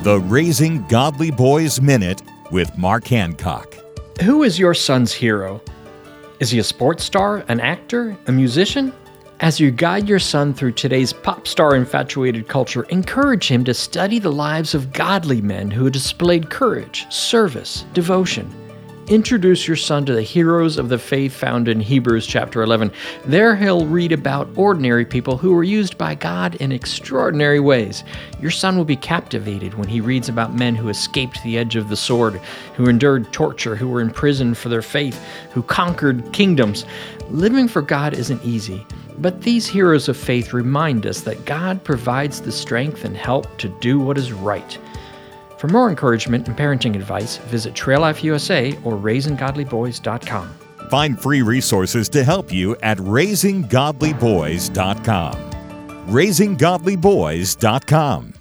The Raising Godly Boys Minute with Mark Hancock. Who is your son's hero? Is he a sports star, an actor, a musician? As you guide your son through today's pop star infatuated culture, encourage him to study the lives of godly men who displayed courage, service, devotion. Introduce your son to the heroes of the faith found in Hebrews chapter 11. There he'll read about ordinary people who were used by God in extraordinary ways. Your son will be captivated when he reads about men who escaped the edge of the sword, who endured torture, who were imprisoned for their faith, who conquered kingdoms. Living for God isn't easy, but these heroes of faith remind us that God provides the strength and help to do what is right. For more encouragement and parenting advice, visit Trail Life USA or RaisingGodlyBoys.com. Find free resources to help you at RaisingGodlyBoys.com. RaisingGodlyBoys.com.